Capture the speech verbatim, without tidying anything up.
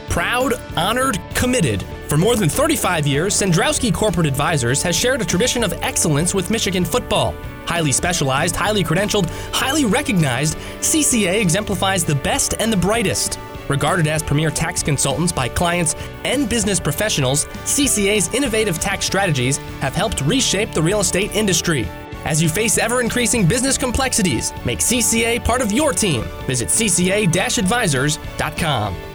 Proud, honored, committed. For more than thirty-five years, Sandrowski Corporate Advisors has shared a tradition of excellence with Michigan football. Highly specialized, highly credentialed, highly recognized, C C A exemplifies the best and the brightest. Regarded as premier tax consultants by clients and business professionals, C C A's innovative tax strategies have helped reshape the real estate industry. As you face ever-increasing business complexities, make C C A part of your team. Visit c c a dash advisors dot com.